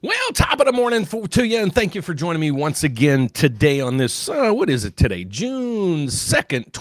Well, top of the morning to you, and thank you for joining me once again today on this, what is it today? June 2nd,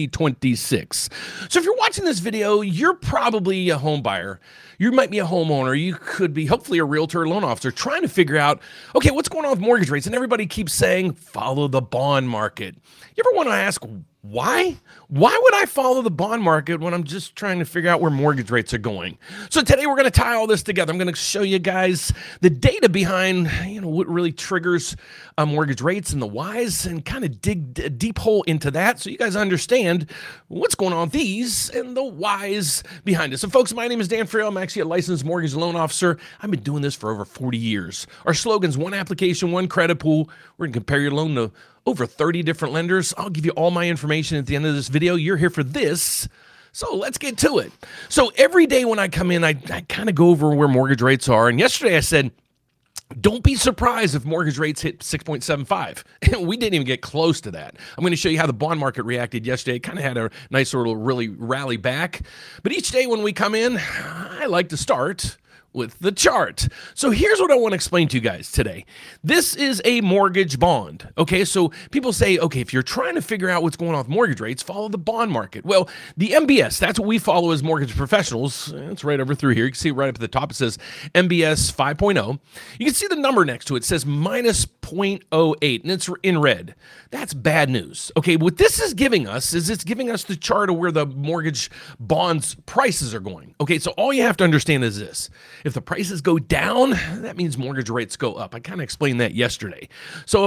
2026. So if you're watching this video, you're probably a home buyer. You might be a homeowner. You could be hopefully a realtor or loan officer trying to figure out, okay, what's going on with mortgage rates? And everybody keeps saying, follow the bond market. You ever want to ask, why? Why would I follow the bond market when I'm just trying to figure out where mortgage rates are going? So today we're going to tie all this together. I'm going to show you guys the data behind, what really triggers mortgage rates and the whys, and kind of dig a deep hole into that so you guys understand what's going on with these and the whys behind it. So folks, my name is Dan Friel. I'm actually a licensed mortgage loan officer. I've been doing this for over 40 years. Our slogan's one application, one credit pool. We're going to compare your loan to over 30 different lenders. I'll give you all my information at the end of this video. You're here for this. So let's get to it. So every day when I come in, I kind of go over where mortgage rates are. And yesterday I said, don't be surprised if mortgage rates hit 6.75. We didn't even get close to that. I'm going to show you how the bond market reacted yesterday. It kind of had a nice sort of really rally back. But each day when we come in, I like to start with the chart. So here's what I want to explain to you guys today. This is a mortgage bond. Okay, so people say, okay, if you're trying to figure out what's going on with mortgage rates, follow the bond market. Well, the MBS, that's what we follow as mortgage professionals. It's right over through here. You can see it right up at the top. It says MBS 5.0. You can see the number next to it. It says minus 0.08, and it's in red. That's bad news. Okay, what this is giving us is it's giving us the chart of where the mortgage bonds prices are going. Okay, so all you have to understand is this. If the prices go down, that means mortgage rates go up. I kind of explained that yesterday. So a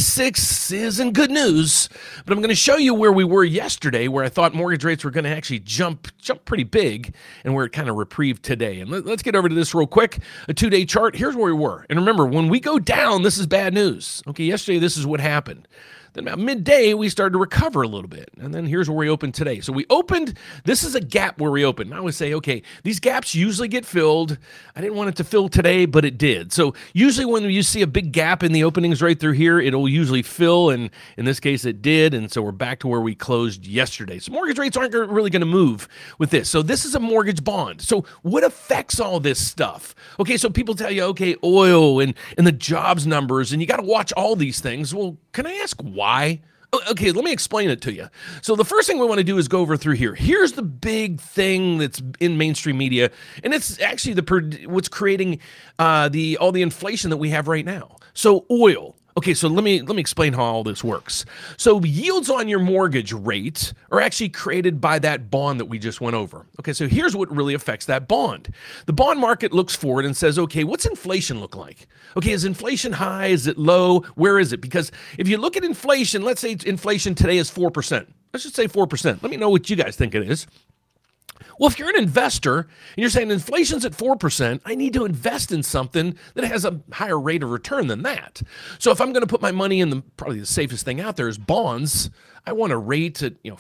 -6 isn't good news, but I'm going to show you where we were yesterday, where I thought mortgage rates were going to actually jump pretty big, and where it kind of reprieved today. And let's get over to this real quick. A 2-day chart. Here's where we were. And remember, when we go down, this is bad news. Okay, yesterday this is what happened. Then about midday, we started to recover a little bit. And then here's where we opened today. So we opened, this is a gap where we opened. I always say, okay, these gaps usually get filled. I didn't want it to fill today, but it did. So usually when you see a big gap in the openings right through here, it'll usually fill. And in this case, it did. And so we're back to where we closed yesterday. So mortgage rates aren't really going to move with this. So this is a mortgage bond. So what affects all this stuff? Okay, so people tell you, okay, oil and the jobs numbers, and you got to watch all these things. Well, can I ask why? Okay, let me explain it to you. So the first thing we want to do is go over through here. Here's the big thing that's in mainstream media, and it's actually what's creating all the inflation that we have right now. So oil. Okay, so let me explain how all this works. So yields on your mortgage rate are actually created by that bond that we just went over. Okay, so here's what really affects that bond. The bond market looks forward and says, okay, what's inflation look like? Okay, is inflation high? Is it low? Where is it? Because if you look at inflation, let's say inflation today is 4%. Let's just say 4%. Let me know what you guys think it is. Well, if you're an investor and you're saying inflation's at 4%, I need to invest in something that has a higher rate of return than that. So if I'm going to put my money in, probably the safest thing out there is bonds. I want a rate at 5%,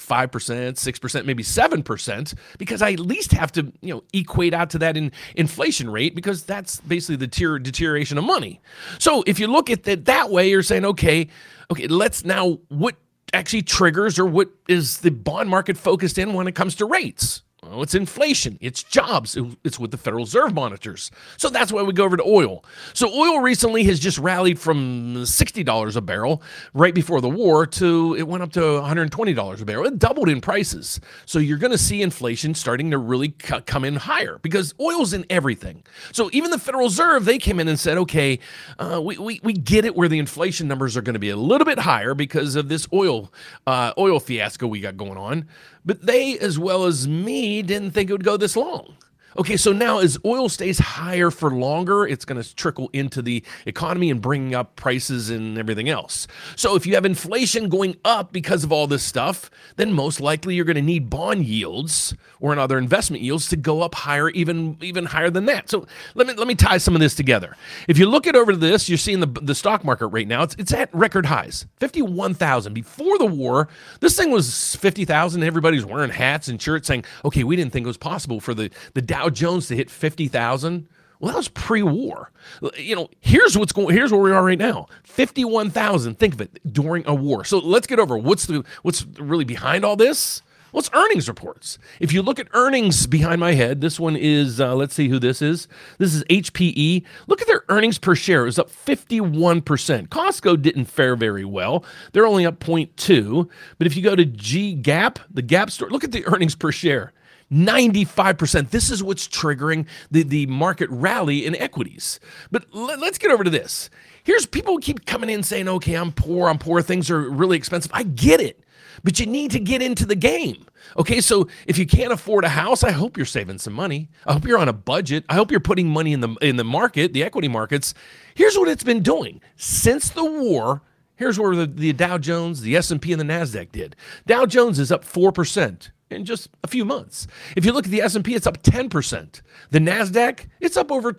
6%, maybe 7%, because I at least have to equate out to that inflation rate, because that's basically the deterioration of money. So if you look at it that way, you're saying, okay, let's now, what actually triggers, or what is the bond market focused in when it comes to rates? Well, it's inflation, it's jobs, it's what the Federal Reserve monitors. So that's why we go over to oil. So oil recently has just rallied from $60 a barrel right before the war to, it went up to $120 a barrel. It doubled in prices. So you're going to see inflation starting to really come in higher, because oil's in everything. So even the Federal Reserve, they came in and said, okay, we get it where the inflation numbers are going to be a little bit higher because of this oil fiasco we got going on. But they, as well as me, didn't think it would go this long. Okay, so now as oil stays higher for longer, it's going to trickle into the economy and bringing up prices and everything else. So if you have inflation going up because of all this stuff, then most likely you're going to need bond yields or other investment yields to go up higher, even higher than that. So let me tie some of this together. If you look over to this, you're seeing the stock market right now. It's at record highs, 51,000. Before the war, this thing was 50,000. Everybody's wearing hats and shirts saying, okay, we didn't think it was possible for the Dow Jones to hit 50,000. Well, that was pre-war. Here's where we are right now. 51,000. Think of it, during a war. So let's get over what's really behind all this. Well, it's earnings reports. If you look at earnings behind my head, this one is, let's see who this is. This is HPE. Look at their earnings per share. It was up 51%. Costco didn't fare very well. They're only up 0.2. But if you go to Gap, the Gap store, look at the earnings per share. 95%. This is what's triggering the market rally in equities. But let's get over to this. Here's people keep coming in saying, okay, I'm poor, things are really expensive. I get it, but you need to get into the game. Okay, so if you can't afford a house, I hope you're saving some money. I hope you're on a budget. I hope you're putting money in the market, the equity markets. Here's what it's been doing. Since the war, here's where the Dow Jones, the S&P, and the NASDAQ did. Dow Jones is up 4%. In just a few months. If you look at the S&P, it's up 10%. The NASDAQ, it's up over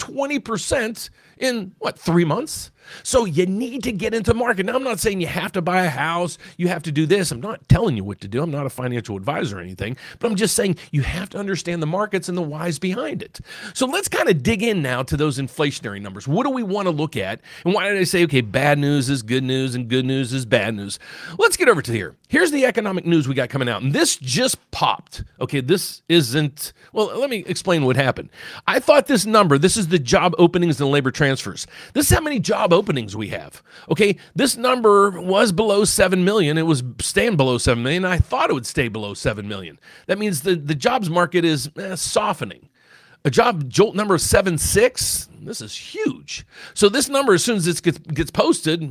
20% in, 3 months? So you need to get into the market. Now, I'm not saying you have to buy a house, you have to do this. I'm not telling you what to do. I'm not a financial advisor or anything, but I'm just saying you have to understand the markets and the whys behind it. So let's kind of dig in now to those inflationary numbers. What do we want to look at? And why did I say, okay, bad news is good news and good news is bad news? Let's get over to here. Here's the economic news we got coming out. And this just popped. Okay, this isn't, well, let me explain what happened. I thought this number, this is the job openings and labor transfers. This is how many job openings we have. Okay, this number was below 7 million. It was staying below 7 million. I thought it would stay below 7 million. That means the jobs market is softening. A job jolt number of 7.6, this is huge. So this number, as soon as it gets posted,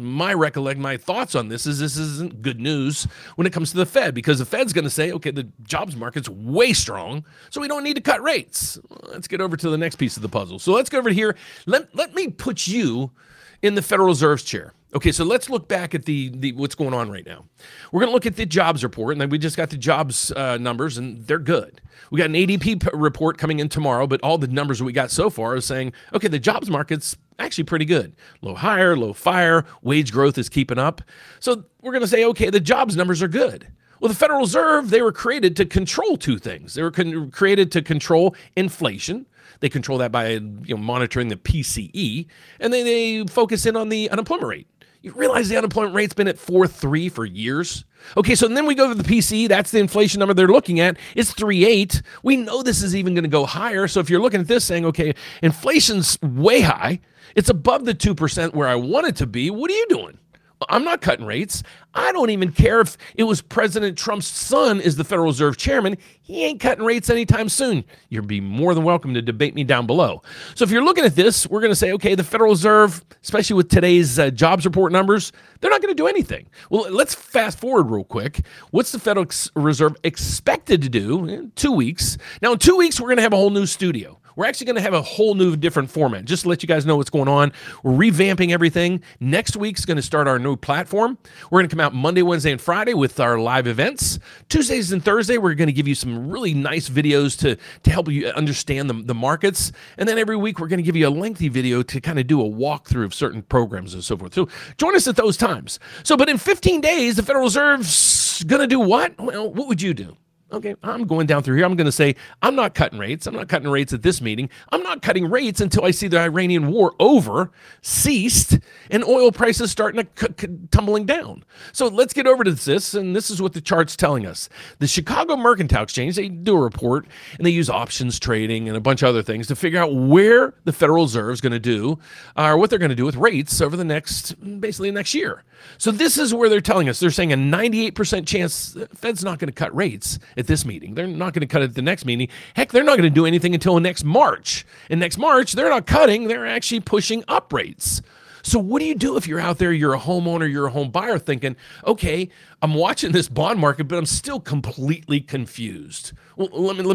my thoughts on this isn't good news when it comes to the Fed, because the Fed's going to say, okay, the jobs market's way strong, so we don't need to cut rates. Let's get over to the next piece of the puzzle. So let's go over here. Let me put you in the Federal Reserve's chair. Okay, so let's look back at the what's going on right now. We're going to look at the jobs report, and then we just got the jobs numbers, and they're good. We got an ADP report coming in tomorrow, but all the numbers we got so far is saying, okay, the jobs market's actually pretty good. Low hire, low fire, wage growth is keeping up. So we're going to say, okay, the jobs numbers are good. Well, the Federal Reserve, they were created to control two things. They were created to control inflation. They control that by monitoring the PCE, and then they focus in on the unemployment rate. You realize the unemployment rate's been at 4.3 for years? Okay, so then we go to the PCE. That's the inflation number they're looking at. It's 3.8. We know this is even going to go higher. So if you're looking at this saying, okay, inflation's way high, it's above the 2% where I want it to be, what are you doing? I'm not cutting rates. I don't even care if it was President Trump's son is the Federal Reserve chairman. He ain't cutting rates anytime soon. You'll be more than welcome to debate me down below. So if you're looking at this, we're going to say, okay, the Federal Reserve, especially with today's jobs report numbers, they're not going to do anything. Well, let's fast forward real quick. What's the Federal Reserve expected to do in 2 weeks? Now, in 2 weeks, we're going to have a whole new studio. We're actually going to have a whole new different format. Just to let you guys know what's going on. We're revamping everything. Next week's going to start our new platform. We're going to come out Monday, Wednesday, and Friday with our live events. Tuesdays and Thursday, we're going to give you some really nice videos to help you understand the markets. And then every week, we're going to give you a lengthy video to kind of do a walkthrough of certain programs and so forth. So join us at those times. But in 15 days, the Federal Reserve's going to do what? Well, what would you do? Okay, I'm going down through here. I'm going to say, I'm not cutting rates. I'm not cutting rates at this meeting. I'm not cutting rates until I see the Iranian war over, ceased, and oil prices starting to tumbling down. So let's get over to this, and this is what the chart's telling us. The Chicago Mercantile Exchange, they do a report, and they use options trading and a bunch of other things to figure out where the Federal Reserve is going to do, or what they're going to do with rates over basically next year. So this is where they're telling us. They're saying a 98% chance the Fed's not going to cut rates at this meeting. They're not going to cut it at the next meeting. Heck, they're not going to do anything until next March. And next March, they're not cutting. They're actually pushing up rates. So what do you do if you're out there, you're a homeowner, you're a home buyer thinking, okay, I'm watching this bond market, but I'm still completely confused. Well, let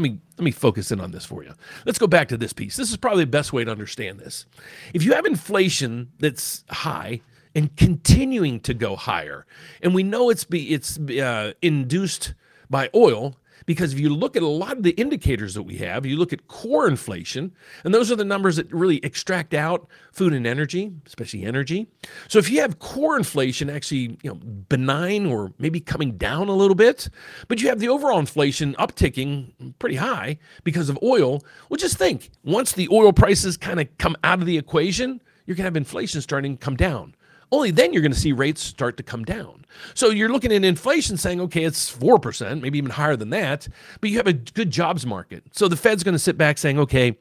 me focus in on this for you. Let's go back to this piece. This is probably the best way to understand this. If you have inflation that's high, and continuing to go higher. And we know it's induced by oil, because if you look at a lot of the indicators that we have, you look at core inflation, and those are the numbers that really extract out food and energy, especially energy. So if you have core inflation actually benign or maybe coming down a little bit, but you have the overall inflation upticking pretty high because of oil, well, just think, once the oil prices kind of come out of the equation, you're going to have inflation starting to come down. only then you're going to see rates start to come down. So you're looking at inflation saying, okay, it's 4%, maybe even higher than that, but you have a good jobs market. So the Fed's going to sit back saying, okay,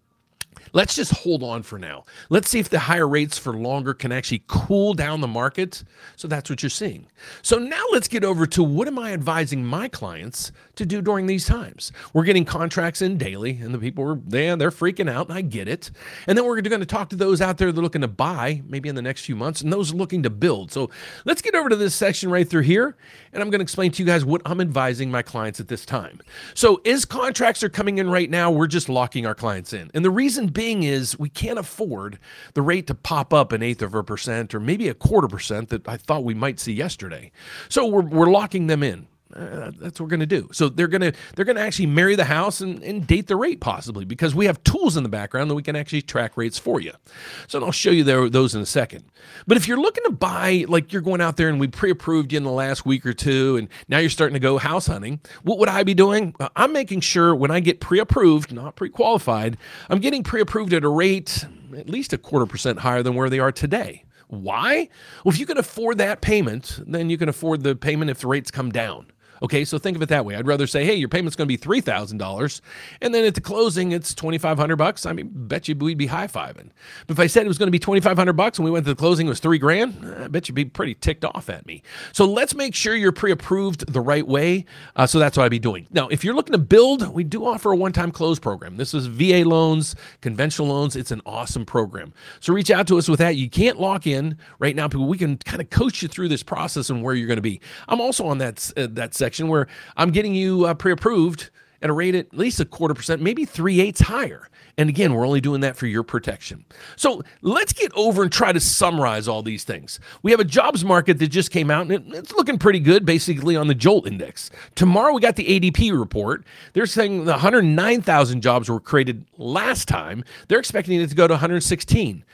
let's just hold on for now. Let's see if the higher rates for longer can actually cool down the market. So that's what you're seeing. So now let's get over to what am I advising my clients to do during these times? We're getting contracts in daily, and the people are there, they're freaking out, and I get it. And then we're going to talk to those out there that are looking to buy maybe in the next few months, and those looking to build. So let's get over to this section right through here, and I'm going to explain to you guys what I'm advising my clients at this time. So as contracts are coming in right now, we're just locking our clients in. And the reason being is we can't afford the rate to pop up 1/8% or maybe 1/4% that I thought we might see yesterday. So we're locking them in. That's what we're going to do. So they're going to actually marry the house and date the rate possibly, because we have tools in the background that we can actually track rates for you. So I'll show you those in a second. But if you're looking to buy, like you're going out there and we pre-approved you in the last week or two, and now you're starting to go house hunting, what would I be doing? I'm making sure when I get pre-approved, not pre-qualified, I'm getting pre-approved at a rate at least 1/4% higher than where they are today. Why? Well, if you can afford that payment, then you can afford the payment if the rates come down. Okay, so think of it that way. I'd rather say, hey, your payment's going to be $3,000, and then at the closing, it's $2,500. I mean, bet you we'd be high-fiving. But if I said it was going to be $2,500 and we went to the closing, it was $3,000, I bet you'd be pretty ticked off at me. So let's make sure you're pre-approved the right way. So that's what I'd be doing. Now, if you're looking to build, we do offer a one-time close program. This is VA loans, conventional loans. It's an awesome program. So reach out to us with that. You can't lock in right now, people. We can kind of coach you through this process and where you're going to be. I'm also on that section where I'm getting you pre-approved at a rate at least 1/4%, maybe 3/8 higher. And again, we're only doing that for your protection. So let's get over and try to summarize all these things. We have a jobs market that just came out, and it's looking pretty good, basically, on the JOLT index. Tomorrow, we got the ADP report. They're saying the 109,000 jobs were created last time. They're expecting it to go to 116.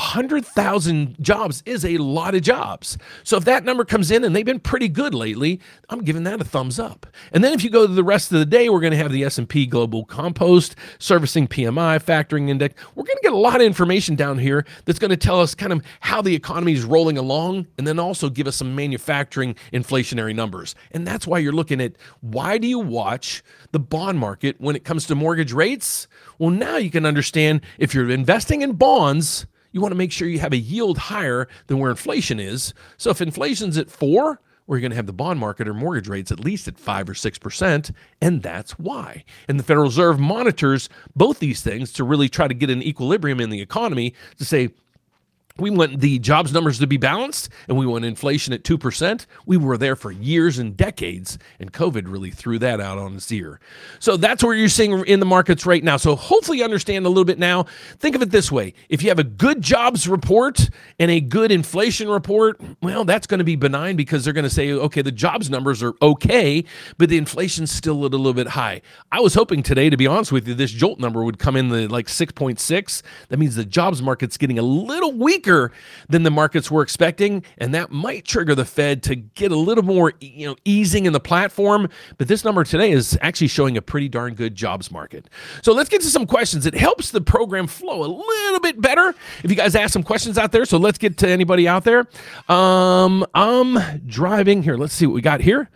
100,000 jobs is a lot of jobs. So if that number comes in, and they've been pretty good lately, I'm giving that a thumbs up. And then if you go to the rest of the day, we're going to have the S&P Global Compost, Servicing PMI, Factoring Index. We're going to get a lot of information down here that's going to tell us kind of how the economy is rolling along, and then also give us some manufacturing inflationary numbers. And that's why you're looking at, why do you watch the bond market when it comes to mortgage rates? Well, now you can understand if you're investing in bonds, you want to make sure you have a yield higher than where inflation is. So if inflation's at 4, we're going to have the bond market or mortgage rates at least at 5 or 6%, and that's why. And the Federal Reserve monitors both these things to really try to get an equilibrium in the economy to say, we want the jobs numbers to be balanced, and we want inflation at 2%. We were there for years and decades, and COVID really threw that out on its ear. So that's what you're seeing in the markets right now. So hopefully you understand a little bit now. Think of it this way. If you have a good jobs report and a good inflation report, well, that's going to be benign, because they're going to say, okay, the jobs numbers are okay, but the inflation's still a little bit high. I was hoping today, to be honest with you, this JOLT number would come in the like 6.6. That means the jobs market's getting a little weaker than the markets were expecting, and that might trigger the Fed to get a little more, easing in the platform. But this number today is actually showing a pretty darn good jobs market. So let's get to some questions. It helps the program flow a little bit better if you guys ask some questions out there. So let's get to anybody out there. I'm driving here. Let's see what we got here.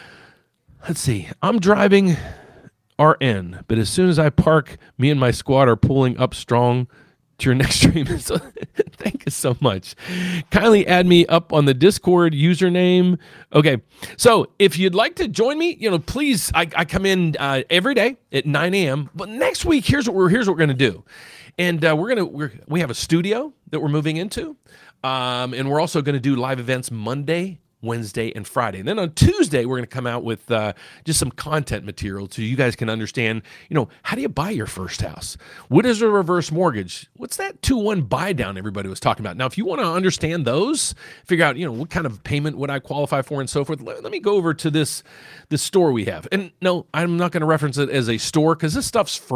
Let's see. I'm driving RN, but as soon as I park, me and my squad are pulling up strong to your next stream. So thank you so much. Kindly add me up on the Discord username. Okay. So if you'd like to join me, please, I come in every day at 9 a.m. But next week, here's what we're going to do. And we have a studio that we're moving into. And we're also going to do live events Monday, Wednesday, and Friday. And then on Tuesday, we're going to come out with just some content material so you guys can understand, how do you buy your first house? What is a reverse mortgage? What's that 2-1 buy down everybody was talking about? Now, if you want to understand those, figure out, what kind of payment would I qualify for and so forth, let me go over to this store we have. And no, I'm not going to reference it as a store because this stuff's free.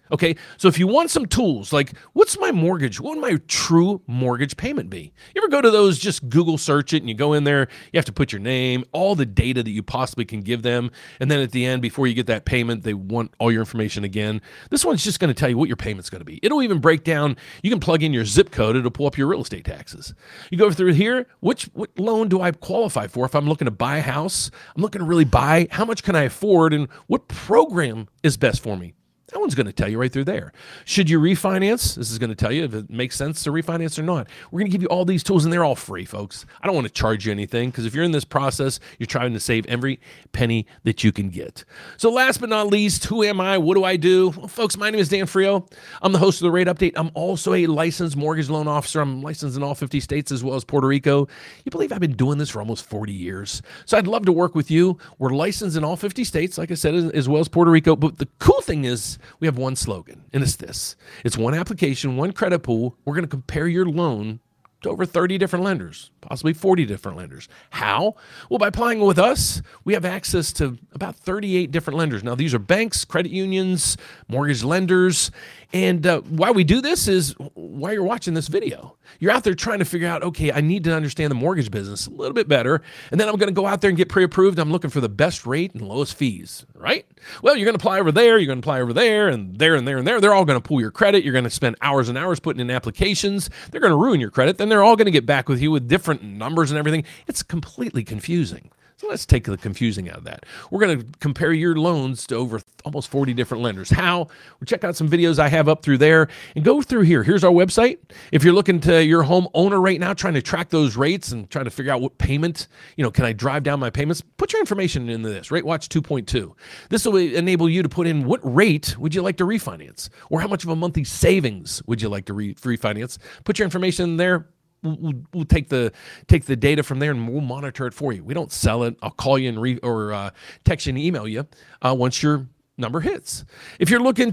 Okay, so if you want some tools, like what's my mortgage? What would my true mortgage payment be? You ever go to those, just Google search it, and you go in there, you have to put your name, all the data that you possibly can give them, and then at the end, before you get that payment, they want all your information again. This one's just going to tell you what your payment's going to be. It'll even break down, you can plug in your zip code, it'll pull up your real estate taxes. You go through here, what loan do I qualify for? If I'm looking to buy a house, I'm looking to really buy, how much can I afford, and what program is best for me? That one's going to tell you right through there. Should you refinance? This is going to tell you if it makes sense to refinance or not. We're going to give you all these tools, and they're all free, folks. I don't want to charge you anything, because if you're in this process, you're trying to save every penny that you can get. So last but not least, who am I? What do I do? Well, folks, my name is Dan Frio. I'm the host of The Rate Update. I'm also a licensed mortgage loan officer. I'm licensed in all 50 states as well as Puerto Rico. You believe I've been doing this for almost 40 years. So I'd love to work with you. We're licensed in all 50 states, like I said, as well as Puerto Rico. But the cool thing is we have one slogan, and it's this. It's one application, one credit pool. We're going to compare your loan to over 30 different lenders, possibly 40 different lenders. How? Well, by applying with us, we have access to about 38 different lenders. Now, these are banks, credit unions, mortgage lenders. And why we do this is while you're watching this video, you're out there trying to figure out, okay, I need to understand the mortgage business a little bit better. And then I'm going to go out there and get pre-approved. I'm looking for the best rate and lowest fees, right? Well, you're going to apply over there. You're going to apply over there and there and there and there. They're all going to pull your credit. You're going to spend hours and hours putting in applications. They're going to ruin your credit. Then they're all going to get back with you with different numbers and everything. It's completely confusing. So let's take the confusing out of that. We're going to compare your loans to over almost 40 different lenders. How? We'll check out some videos I have up through there and go through here. Here's our website. If you're looking to your home owner right now, trying to track those rates and trying to figure out what payment, can I drive down my payments? Put your information into this, Rate Watch 2.2. This will enable you to put in what rate would you like to refinance, or how much of a monthly savings would you like to refinance. Put your information in there. We'll take the data from there, and we'll monitor it for you. We don't sell it. I'll call you and text you and email you once your number hits. If you're looking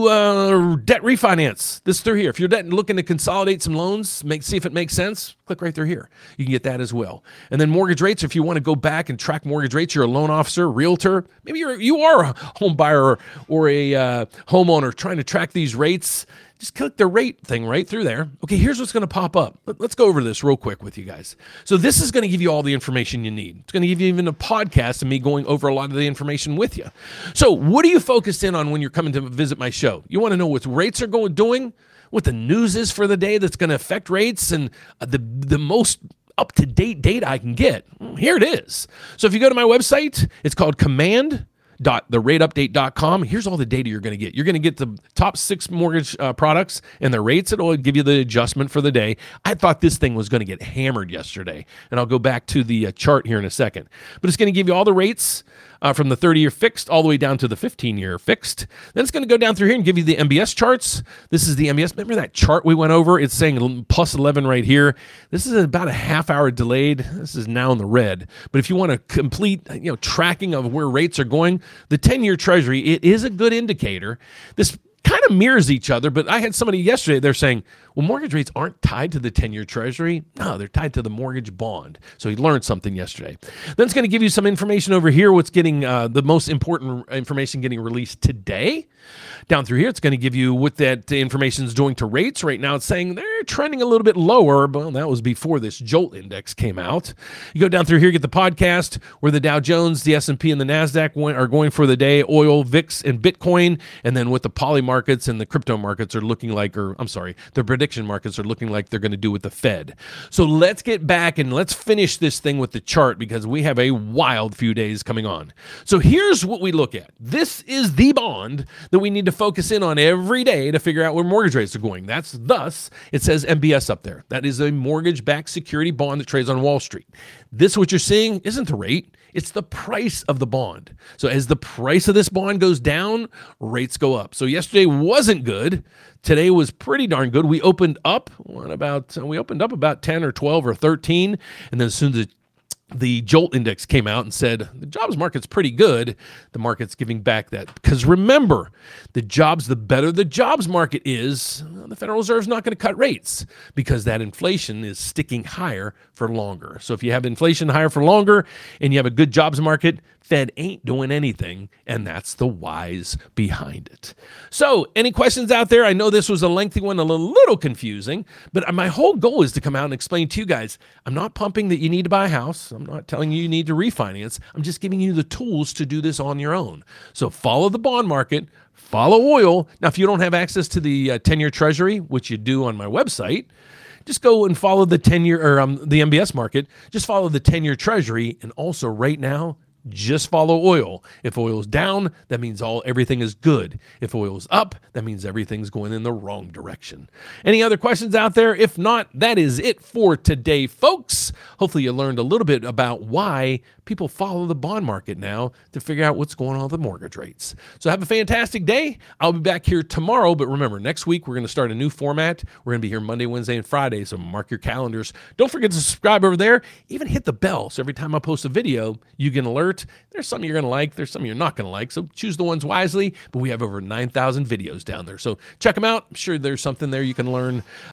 to debt refinance, this through here. If you're looking to consolidate some loans, see if it makes sense, click right through here. You can get that as well. And then mortgage rates, if you want to go back and track mortgage rates, you're a loan officer, realtor, maybe you are a home buyer or a homeowner trying to track these rates. Just click the rate thing right through there. Okay, here's what's going to pop up. Let's go over this real quick with you guys. So this is going to give you all the information you need. It's going to give you even a podcast of me going over a lot of the information with you. So what are you focused in on when you're coming to visit my show? You want to know what rates are doing, what the news is for the day that's going to affect rates, and the most up-to-date data I can get. Here it is. So if you go to my website, it's called command.therateupdate.com. Here's all the data you're going to get. You're going to get the top 6 mortgage products and their rates. It'll give you the adjustment for the day. I thought this thing was going to get hammered yesterday, and I'll go back to the chart here in a second. But it's going to give you all the rates from the 30-year fixed all the way down to the 15-year fixed. Then it's going to go down through here and give you the MBS charts. This is the MBS. Remember that chart we went over? It's saying plus 11 right here. This is about a half hour delayed. This is now in the red. But if you want a complete tracking of where rates are going, the 10-year Treasury, it is a good indicator. This kind of mirrors each other, but I had somebody yesterday, they're saying, well, mortgage rates aren't tied to the 10-year Treasury. No, they're tied to the mortgage bond. So he learned something yesterday. Then it's going to give you some information over here, what's getting the most important information getting released today. Down through here, it's going to give you what that information is doing to rates. Right now, it's saying they're trending a little bit lower, but that was before this JOLT index came out. You go down through here, get the podcast, where the Dow Jones, the S&P, and the NASDAQ are going for the day, oil, VIX, and Bitcoin, and then what the poly markets and the crypto markets are looking like, the prediction markets are looking like they're going to do with the Fed. So let's get back and let's finish this thing with the chart, because we have a wild few days coming on. So here's what we look at. This is the bond that we need to focus in on every day to figure out where mortgage rates are going. It says MBS up there. That is a mortgage-backed security bond that trades on Wall Street. This, what you're seeing, isn't the rate. It's the price of the bond. So as the price of this bond goes down, rates go up. So yesterday wasn't good. Today was pretty darn good. We opened up about 10 or 12 or 13, and then as soon as the JOLT index came out and said the jobs market's pretty good, the market's giving back that. Because remember, the better the jobs market is, the Federal Reserve's not going to cut rates, because that inflation is sticking higher for longer. So if you have inflation higher for longer and you have a good jobs market, Fed ain't doing anything, and that's the whys behind it. So, any questions out there? I know this was a lengthy one, a little confusing, but my whole goal is to come out and explain to you guys, I'm not pumping that you need to buy a house. I'm not telling you need to refinance. I'm just giving you the tools to do this on your own. So follow the bond market, follow oil. Now, if you don't have access to the 10-year treasury, which you do on my website, just go and follow the 10-year or the MBS market. Just follow the 10-year treasury. And also right now, just follow oil. If oil is down, that means everything is good. If oil is up, that means everything's going in the wrong direction. Any other questions out there? If not, that is it for today, folks. Hopefully you learned a little bit about why people follow the bond market now to figure out what's going on with the mortgage rates. So have a fantastic day. I'll be back here tomorrow, but remember, next week we're going to start a new format. We're going to be here Monday, Wednesday, and Friday, so mark your calendars. Don't forget to subscribe over there. Even hit the bell, so every time I post a video, you get an alert. There's some you're going to like. There's some you're not going to like, so choose the ones wisely, but we have over 9,000 videos down there, so check them out. I'm sure there's something there you can learn.